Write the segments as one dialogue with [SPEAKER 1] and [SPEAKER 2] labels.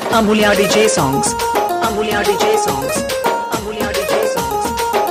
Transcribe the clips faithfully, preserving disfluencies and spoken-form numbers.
[SPEAKER 1] Amulya D J songs. Amulya D J songs. Amulya D J songs.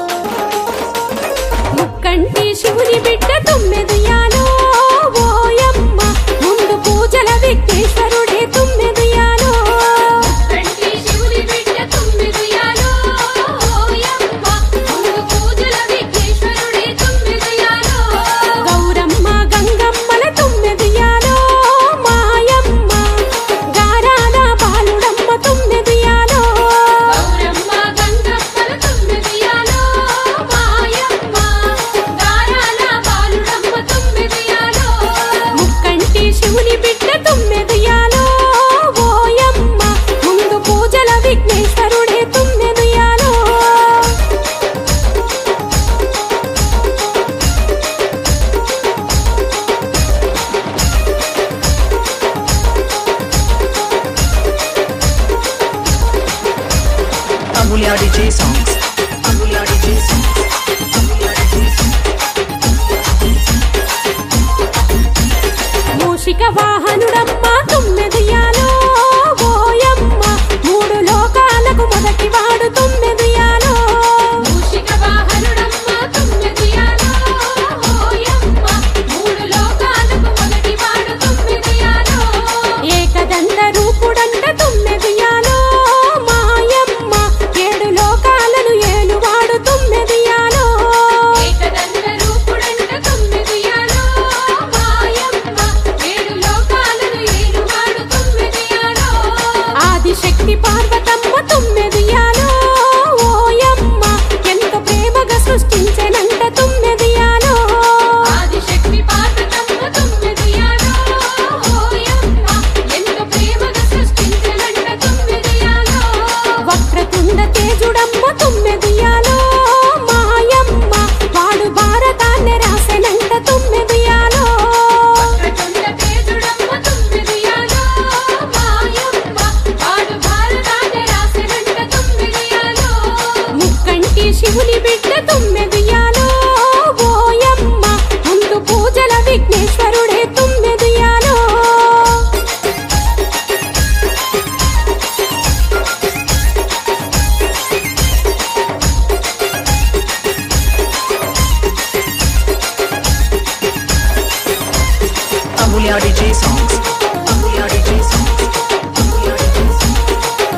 [SPEAKER 2] ముక్కంటి శివుని బిడ్డ తుమ్మెదుయాలో ఓయమ్మ ముందు పూజల విఘ్నేశ్వరుడే తుమ్మెదుయాలో ముక్కంటి శివుని బిడ్డ తుమ్మెదుయాలో ఓయమ్మ ముందు పూజల విఘ్నేశ్వరుడే తుమ్మెదుయాలో గౌరమ్మ గంగమ్మల తుమ్మెదుయాలో మాయమ్మ గారాల బాలుడమ్మ తుమ్మెదుయాలో గౌరమ్మ గంగమ్మల తుమ్మెదుయాలో మాయమ్మ గారాల బాలుడమ్మ తుమ్మెదుయాలో ముక్కంటి శివుని బిడ్డ తుమ్మెదుయాలో ఓయమ్మ ముందు పూజల విఘ్నేశ్వరుడే తుమ్మెదుయాలో
[SPEAKER 1] Amulya D J songs. Amulya D J songs. Amulya D J songs.
[SPEAKER 2] మూషిక వాహనుడమ్మ తుమ్మెదుయాలో ఓయమ్మ మూడు లోకాలకు మొదటి వాడు తుమ్మెదుయాలో మూషిక వాహనుడమ్మ తుమ్మెదుయాలో ఓయమ్మ మూడు లోకాలకు మొదటి వాడు తుమ్మెదుయాలో ఏకదంత రూపుడంట తుమ్మెదుయాలో మాయమ్మ ఏడు లోకాలను ఏలువాడు తుమ్మెదుయాలో ఏకదంత రూపుడంట తుమ్మెదుయాలో మాయమ్మ ఏడు లోకాలను ఏలువాడు తుమ్మెదుయాలో ఆదిశక్తి పార్వతమ్మ తుమ్మెదుయాలో ఓయమ్మ ఎంతో ప్రేమగా సృష్టించెనంట తుమ్మెదుయాలో ఆదిశక్తి పార్వతమ్మ తుమ్మెదుయాలో ఓయమ్మ ఎంతో ప్రేమగా సృష్టించెనంట తుమ్మెదుయాలో వక్రతుండ తేజుడమ్మ తుమ్మెదుయాలో మాయమ్మ వాడు భారతాన్ని రాసెనంట తుమ్మెదుయాలో వక్రతుండ తేజుడమ్మ తుమ్మెదుయాలో మాయమ్మ వాడు భారతాన్ని రాసెనంట తుమ్మెదుయాలో ముక్కంటి శివుని బిడ్డ తుమ్మెదుయాలో ఓయమ్మ ముందు పూజల విఘ్నేశ్వరుడే తుమ్మెదుయాలో
[SPEAKER 1] Amulya D J songs. Amulya D J songs. Amulya D J songs.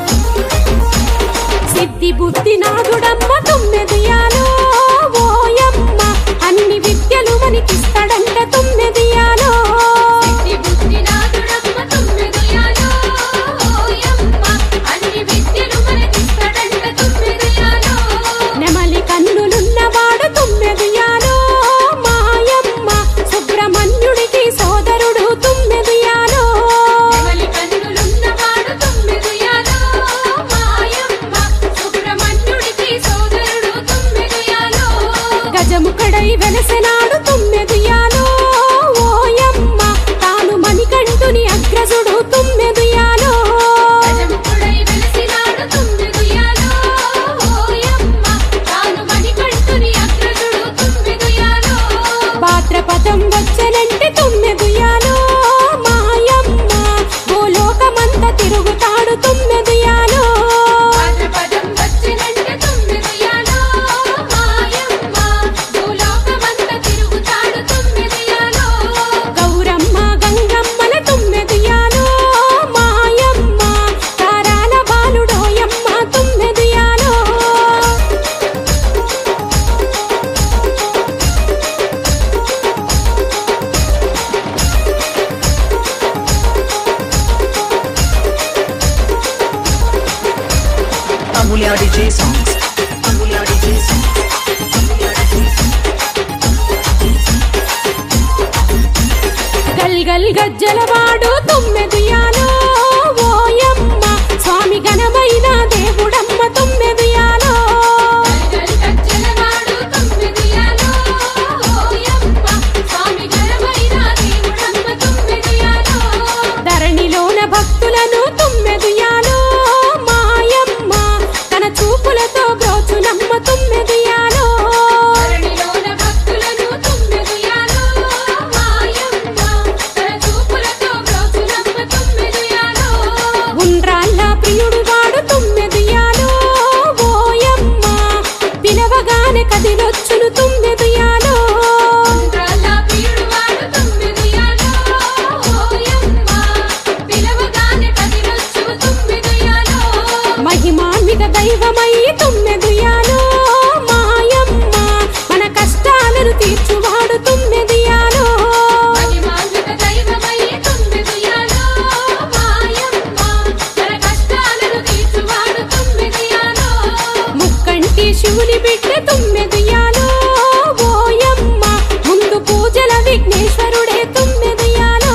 [SPEAKER 2] సిద్ధి బుద్ధి నాదుడమ్మ తుమ్మెదుయాలో ఓయమ్మ అన్ని విద్యలు మనకిస్తాడంట తుమ్మెదుయాలో సిద్ధి బుద్ధి నాదుడమ్మ తుమ్మెదుయాలో ఓయమ్మ అన్ని విద్యలు మనకిస్తాడంట తుమ్మెదుయాలో నెమలి కన్నులున్నవాడు తుమ్మెదుయాలో మాయమ్మ సుబ్రహ్మణ్యుడికి సోదరుడు తుమ్మెదుయాలో నెమలి కన్నులున్నవాడు తుమ్మెదుయాలో మాయమ్మ సుబ్రహ్మణ్యుడికి సోదరుడు తుమ్మెదుయాలో గజముఖడై వెలసెనాడు తుమ్మెదుయాలో ఓయమ్మ తాను మణికంఠుని అగ్రజుడు తుమ్మెదుయాలో గజముఖడై వెలసినాడు తుమ్మెదుయాలో ఓయమ్మ తాను మణికంఠుని అగ్రజుడు తుమ్మెదుయాలో భాద్రపదం వచ్చెనంటే తుమ్మెదుయాలో మాయమ్మ భూలోకమంత తిరుగుతాడు తుమ్మెదుయాలో భాద్రపదం వచ్చెనంటే తుమ్మెదుయాలో మాయమ్మ భూలోకమంత తిరుగుతాడు తుమ్మెదుయాలో గౌరమ్మ గంగమ్మల తుమ్మెదుయాలో మాయమ్మ తారాల బాలుడోయమ్మ తుమ్మెదుయాలో
[SPEAKER 1] Amulya D J songs. Amulya D J songs. Amulya D J songs.
[SPEAKER 2] గల్ గల్ గజ్జలవాడు తుమ్మెదుయాలో ఓయమ్మ స్వామి ఘనమైన దేవుడమ్మ తుమ్మెదుయాలో గల్ గజ్జలవాడు తుమ్మెదుయాలో ఓయమ్మ స్వామి ఘనమైన దేవుడమ్మ తుమ్మెదుయాలో ధరణిలోన భక్తులను తుమ్మెదుయాలో మాయమ్మ తన చూపులతో బ్రోచునమ్మ తుమ్మెదుయాలో ధరణిలోన భక్తులను తుమ్మెదుయాలో మాయమ్మ తన చూపులతో బ్రోచునమ్మ తుమ్మెదుయాలో ప్రియుడు వాడు తుమ్మెదుయాలో ఓయమ్మ పిలవగానే కదిలొచ్చును తుమ్మెదుయాలో
[SPEAKER 3] ఉండ్రాళ్ళ ప్రియుడు వాడు తుమ్మెదుయాలో ఓయమ్మ పిలవగానే కదిలొచ్చు తుమ్మెదుయాలో
[SPEAKER 2] మహిమాన్విత దైవమై తుమ్మెదుయాలో మాయమ్మ మన కష్టాలను తీర్చువాడు తుమ్మెదుయాలో
[SPEAKER 3] మహిమాన్విత దైవమై తుమ్మెదుయాలో మాయమ్మ మన కష్టాలను తీర్చువాడు తుమ్మెదుయాలో
[SPEAKER 2] ముక్కంటి శివుని బిడ్డ తుమ్మెదుయాలో ఓయమ్మ ముందు పూజల విఘ్నేశ్వరుడే తుమ్మెదుయాలో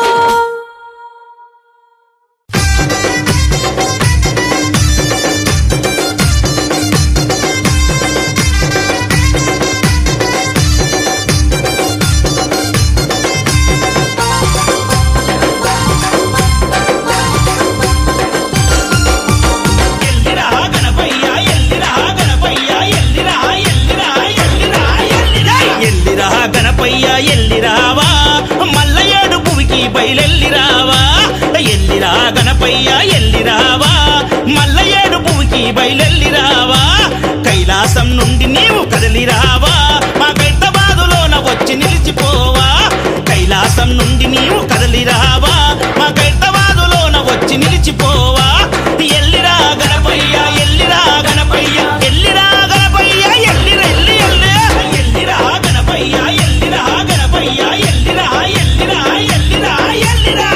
[SPEAKER 4] ఎల్లిరా గణపయ్య ఎల్లిరా గణపయ్య ఎల్లిరా ఎల్లిరా ఎల్లిరా ఎల్లిరా ఎల్లిరా గణపయ్య ఎల్లిరావా మల్లయ్యేడు భూమికి బయలెల్లిరావా ఎల్లిరా గణపయ్య ఎల్లిరావా మల్లయ్యేడు భూమికి బయలెల్లిరావా కైలాసం నుండి నీవు కదలిరావా మా హైదరాబాదులోన వచ్చి నిలిచిపోవా కైలాసం నుండి నీవు కదలిరావా మా హైదరాబాదులోన వచ్చి నిలిచిపోవా ఎల్లిరా గణపయ్య ఎల్లిరా గణపయ్య ఎల్లిరా గణపయ్య ఎల్లిరా ఎల్లి ఎల్లి ఎల్లిరా గణపయ్య ఎల్లిరా గణపయ్య ఎల్లిరా ఎల్లిరా ఎల్లిరా ఎల్లిరా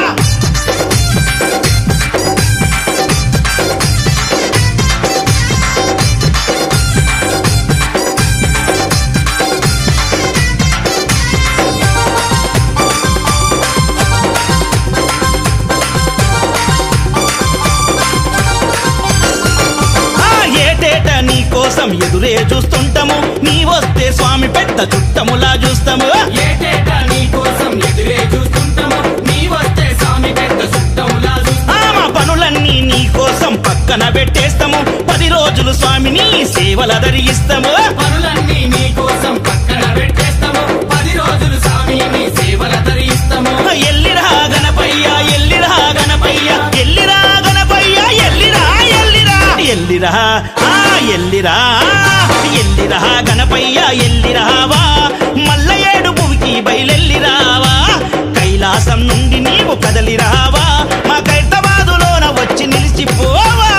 [SPEAKER 4] ఆ ఏటేట నీ కోసం ఎదురే చూస్తుంటాము నీ వస్తే స్వామి పెద్ద చుట్టములా చూస్తాము
[SPEAKER 5] ఏటేటా నీ కోసం ఎదురే చూస్తుంటాము నీ వస్తే స్వామి పెద్ద సుట్టములా చూస్తాము
[SPEAKER 4] ఆ మా పనులన్నీ నీ కోసం పక్కన పెట్టేస్తాము పది రోజులు స్వామిని సేవల ధరిస్తాము
[SPEAKER 5] పనులన్నీ నీ కోసం పక్కన పెట్టేస్తాము పది రోజులు స్వామిని సేవల తరిస్తాము
[SPEAKER 4] ఎల్లిరా గణపయ్య ఎల్లిరా గణపయ్య ఎల్లిరా గణపయ్య ఎల్లిరా ఎల్లిరా ఎల్లిరా ఆ ఎల్లిరా ఎల్లిరా గణపయ్య ఎల్లిరావా మల్లయ్యేడు భూమికి బయలెల్లిరావా కైలాసం నుండి నీవు కదలిరావా మా హైదరాబాదులోన వచ్చి నిలిచిపోవా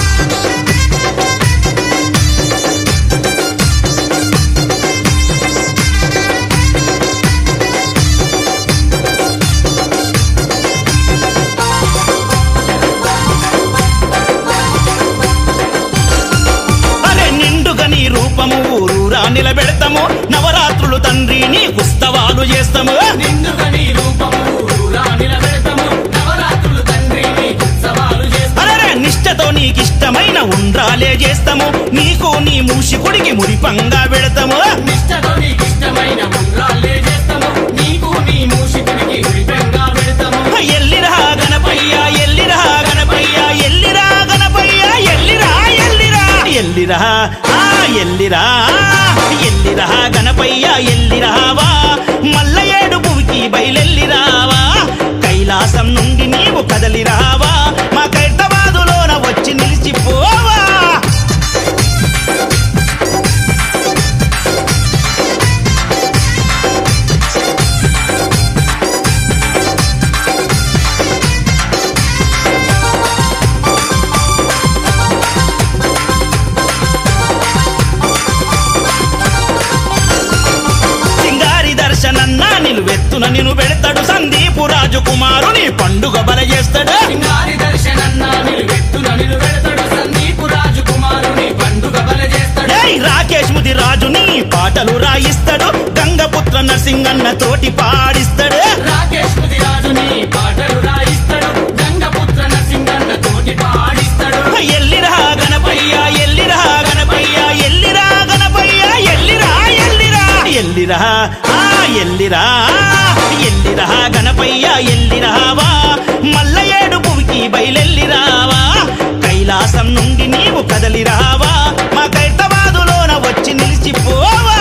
[SPEAKER 4] అరే నిండుగా నీ రూపము ఊరూరా నిలబెడతాము నవరాత్రులు తండ్రి నీ ఉత్సవాలు చేస్తాము
[SPEAKER 5] నిండుగా నీ రూపము ఊరూరా నిలబెడతాము నవరాత్రులు తండ్రి నీ ఉత్సవాలు చేస్తాము
[SPEAKER 4] అరే నిష్టతో నీకిష్టమైన ఉండ్రాలే చేస్తాము నీకు నీ మూషికుడికి మురిపంగా పెడతాము
[SPEAKER 5] నిష్టతో నీకిష్టమైన ఉండ్రాళ్ళే చేస్తాము నీకు నీ మూషికుడికి విరిపెంగా పెడతాము
[SPEAKER 4] ఎల్లిరా గణపయ్య ఎల్లిరా గణపయ్య ఎల్లిరా గణపయ్య ఎల్లిరా ఎల్లిరా ఎల్లిరా ఆ ఎల్లిరా ఎల్లిరా గణపయ్య ఎల్లిరావా మల్లయ్యేడు భూమికి బయలెల్లిరావా కైలాసం నుండి నీవు కదలిరావా మా హైదరాబాదులోన వచ్చి నిలిచిపోవా సింగారి దర్శనన్నా నిలువెత్తున నిన్ను పెడతాడు సందీపు రాజు కుమారుని పండుగ బల చేస్తాడు
[SPEAKER 5] సింగారి దర్శనన్నా నిలువెత్తున నిలువెడతాడు సందీపు రాజు కుమారుని పండుగ బల చేస్తాడు
[SPEAKER 4] ఏయ్ రాకేష్ ముది రాజుని పాటలు రాయిస్తాడు గంగపుత్ర నరసింగన్న తోటి పాడిస్తాడు
[SPEAKER 5] రాకేష్ ముదిరాజుని పాటలు రాయిస్తాడు గంగపుత్ర నరసింగన్న తోటి పాడిస్తాడు
[SPEAKER 4] ఎల్లిరా గణపయ్య ఎల్లిరా గణపయ్య ఎల్లిరా గణపయ్య ఎల్లిరా ఎల్లిరా ఎల్లిరా ఆ ఎల్లిరా ఎల్లిరా గణపయ్య ఎల్లిరావా మల్లయ్యేడు భూమికి బయలెల్లిరావా కైలాసం నుండి నీవు కదలిరావా మా హైదరాబాదులోన వచ్చి నిలిచిపోవా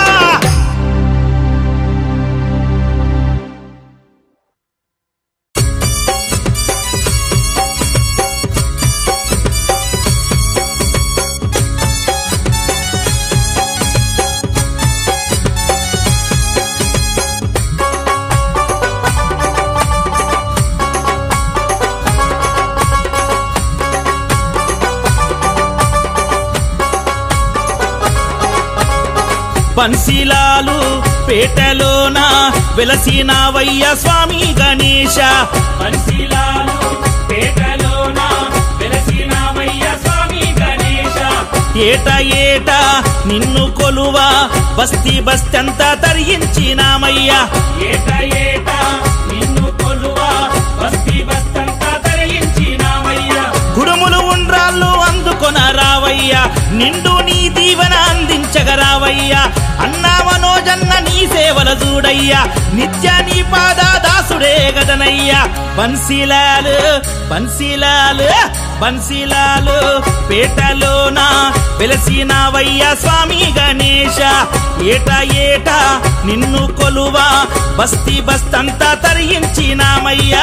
[SPEAKER 4] బన్సీలాలు పేటలోన వెలసినావయ్య స్వామి గణేశ బన్సీలాలు పేటలోన వెలసినావయ్య స్వామి గణేశ ఏట ఏట నిన్ను కొలువా బస్తీ బస్తంతా తరించినామయ్యా ఏట ఏట నిన్ను కొలువా బస్తీ బస్తంతా తరించినామయ్యా కుడుములు ఉండ్రాళ్ళు అందుకొన రావయ్యా నిండు నీ దీవెన అందించగరావయ్యా అన్నా మనోజన్న నీ సేవల చూడయ్యా నిత్య నీ పాద దాసుడే గదనయ్యా బన్సీలాలు బన్సీలాలు బన్సీలాలు పేటలోన వెలసినావయ్యా స్వామి గణేశ ఏట ఏట నిన్ను కొలువా బస్తీ బస్తంతా తరించినామయ్యా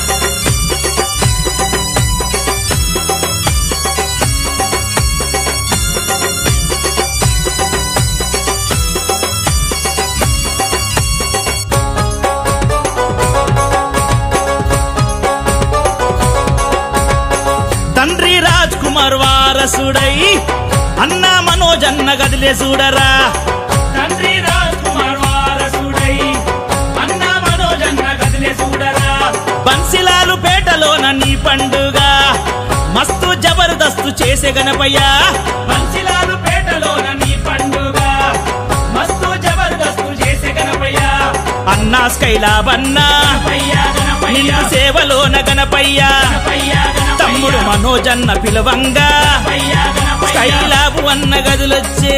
[SPEAKER 4] తండ్రి రాజ్ కుమార్ వారసుడై అన్న మనోజన్న గదిలే చూడరా తండ్రి రాజ్ కుమార్ వారసుడై అన్న మనోజన్న గదిలే చూడరా బన్సీలాలు పేటలోన నీ పండుగ మస్తు జబర్దస్తు చేసే గణపయ్యా బన్సీలాలు పేటలోన నీ పండుగ మస్తు జబర్దస్తు చేసే గణపయ్యా అన్నా స్కైలాబన్నా నిన్ను సేవలోన గణపయ్యా తమ్ముడు మనోజన్న పిలవంగా స్కైలాబు అన్న గదులొచ్చే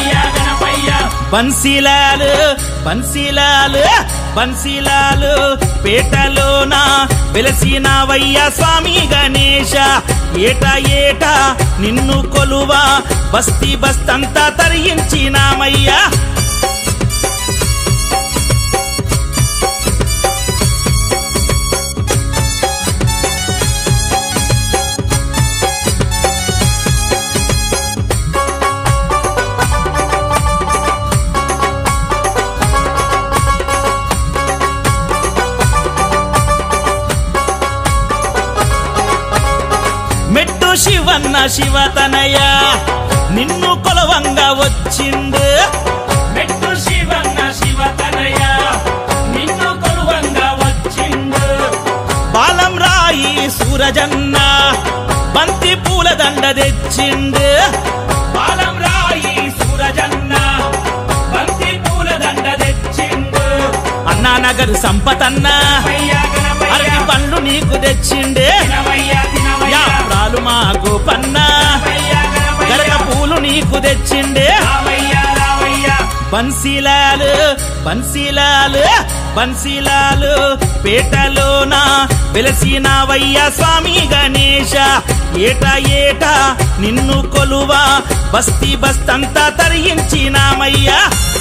[SPEAKER 4] బన్సీలాలు బన్సీలాలు బన్సీలాలు పేటలోన వెలసినావయ్యా స్వామి గణేశ ఏట ఏట నిన్ను కొలువా బస్తీ బస్తంతా తరించినామయ్యా మెట్టు శివన్న శివతనయ నిన్ను కొలవంగా వచ్చిండు మెట్టు శివన్న శివతనయ నిన్ను కొలవంగా వచ్చిండు బాలం రాయి సూరజన్న బంతి పూల దండ తెచ్చిండు బాలం రాయి సూరజన్న బంతి పూల దండ తెచ్చిండు అన్నా నగరు సంపతన్న అరటి పండ్లు నీకు తెచ్చిండే యాప్రాలు మా గోపన్న గరగ పూలు నీకు తెచ్చిండే బన్సీలాలు బన్సీలాలు బన్సీలాలు పేటలోన వెలసినావయ్యా స్వామి గణేశ ఏట ఏట నిన్ను కొలువా బస్తీ బస్తంతా తరించినామయ్యా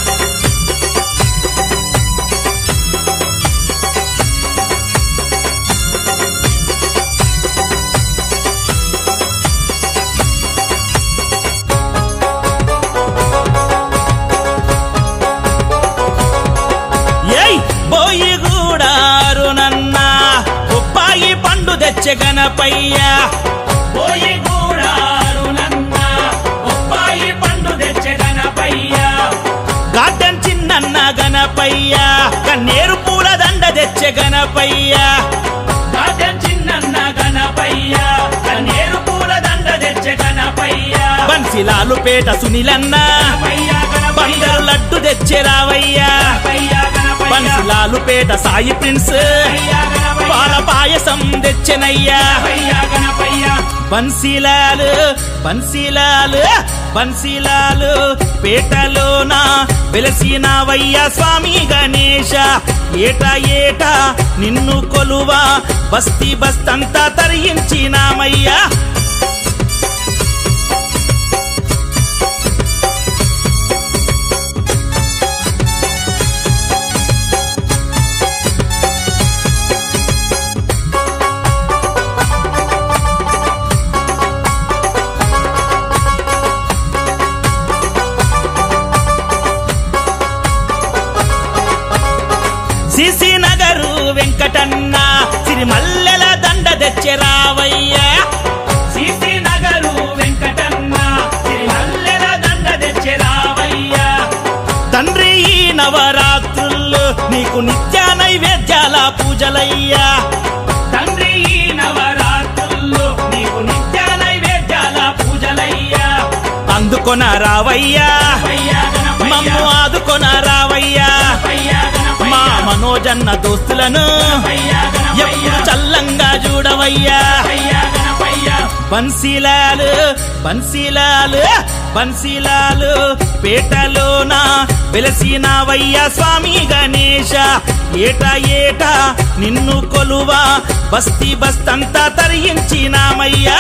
[SPEAKER 4] బోయిగూడారు నన్న ఉప్పాయి పండు తెచ్చే గణపయ్యా బోయిగూడారు నన్న ఉప్పాయి పండు తెచ్చే గణపయ్యా గార్డెన్ చిన్నన్న గణపయ్యా కన్నేరు పూల దండ తెచ్చే గణపయ్యా గార్డెన్ చిన్నన్న గణపయ్యా కన్నేరు పూల దండ తెచ్చే గణపయ్యా బన్సీలాలు పేట సునీలన్న బంగారు లడ్డు తెచ్చే రావయ్యా బన్సీలాలు పేట సాయి ప్రిన్స్ పాల పాయసం తెచ్చెనయ్యా బన్సీలాలు బన్సీలాలు బన్సీలాలు పేటలోన వెలసినావయ్యా స్వామి గణేశ ఏట ఏట నిన్ను కొలువా బస్తీ బస్తంతా తరించినామయ్యా సిసి నగరు వెంకటన్న సిరిమల్లెల దండ తెచ్చే రావయ్యా సిసి నగరు వెంకటన్న సిరిమల్లెల దండ తెచ్చే రావయ్యా అందుకొన రావయ్యా మమ్ము ఆదుకొన రావయ్యా మా మనోజన్న దోస్తులను ఎప్పుడు చల్లంగా చూడవయ్యా బన్సీలాలు బన్సీలాలు బన్సీలాలు పేటలోన వెలసినవయ్యా స్వామి గణేశ ఏటా ఏటా నిన్ను కొలువా బస్తీ బస్తంతా తరించినామయ్యా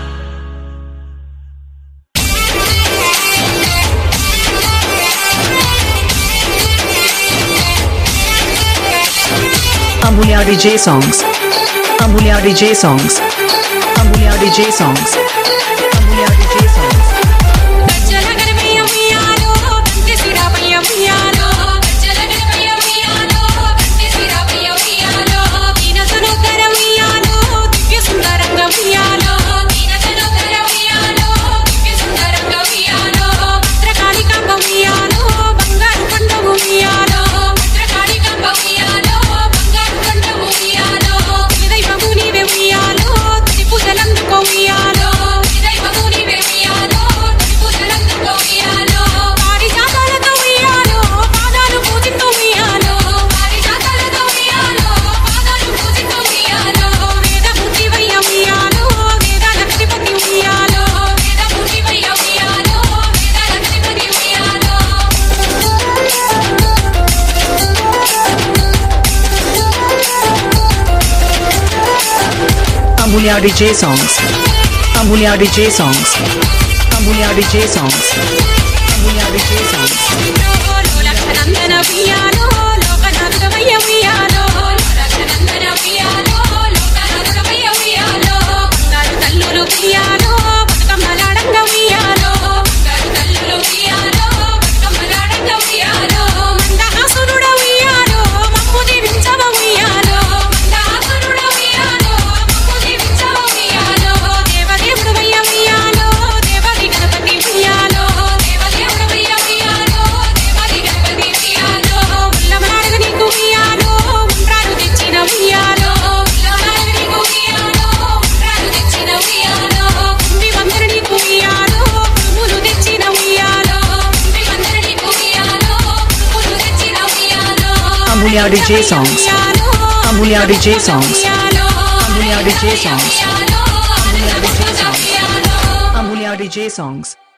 [SPEAKER 1] Amulya D J songs. Amulya D J songs. Amulya D J songs. Amulya D J songs.
[SPEAKER 2] గజ్జల గణపయ్య ఉయ్యాలో గంటి సిరాపయ్య ఉయ్యాలో గజ్జల గణపయ్య ఉయ్యాలో గంటి సిరాపయ్య ఉయ్యాలో దీనసనుకర ఉయ్యాలో దివ్య సుందరంగ ఉయ్యాలో దీనసనుకర ఉయ్యాలో దివ్య సుందరంగ ఉయ్యాలో భద్రకాళికాంబ ఉయ్యాలో బంగారు కొండ ఉయ్యాలో భద్రకాళికాంబ ఉయ్యాలో బంగారు కొండ ఉయ్యాలో దైవము నీవే ఉయ్యాలో తుది పూజలందుకో ఉయ్యాలో దైవము నీవే ఉయ్యాలో తుది పూజలందుకో ఉయ్యాలో పారిజాతాలతో ఉయ్యాలో పాదాలు పూజిస్తూ ఉయ్యాలో పారిజాతాలతో ఉయ్యాలో పాదాలు పూజిస్తూ ఉయ్యాలో వేదమూర్తివయ్య ఉయ్యాలో వేదాలక్ష్మిపతి ఉయ్యాలో వేదమూర్తివయ్య ఉయ్యాలో వేదాలక్ష్మిపతి ఉయ్యాలో
[SPEAKER 1] Amulya D J songs. Amulya D J songs. Amulya D J songs. Amulya D J songs.
[SPEAKER 2] లక్షనందన ఉయ్యాలో లోకనాథుడవయ్య ఉయ్యాలో లక్షనందన ఉయ్యాలో లోకనాథుడవయ్య ఉయ్యాలో బంగారు తల్లులు ఉయ్యాలో బతుకమ్మలాడంగ ఉయ్యాలో బంగారు తల్లులు ఉయ్యాలో బతుకమ్మలాడంగ ఉయ్యాలో మందహాసురుడ ఉయ్యాలో మమ్ము దీవించవ ఉయ్యాలో మందహాసురుడ ఉయ్యాలో మమ్ము దీవించవ ఉయ్యాలో దేవదేవుడవయ్య ఉయ్యాలో దేవది గణపతి ఉయ్యాలో దేవదేవుడవయ్య ఉయ్యాలో దేవది గణపతి ఉయ్యాలో ఉల్లమలాడగ నీకు ఉయ్యాలో ఉండ్రాలు తెచ్చిన ఉయ్యాలో ఉల్లమలాడగ నీకు ఉయ్యాలో ఉండ్రాలు తెచ్చిన ఉయ్యాలో కుంభి వందర నీకు ఉయ్యాలో కురుములు తెచ్చిన ఉయ్యాలో కుంభి వందర నీకు ఉయ్యాలో కురుములు తెచ్చిన ఉయ్యాలో
[SPEAKER 1] Amulya D J songs. Amulya D J songs. Amulya D J songs. Amulya D J songs. Amulya D J songs.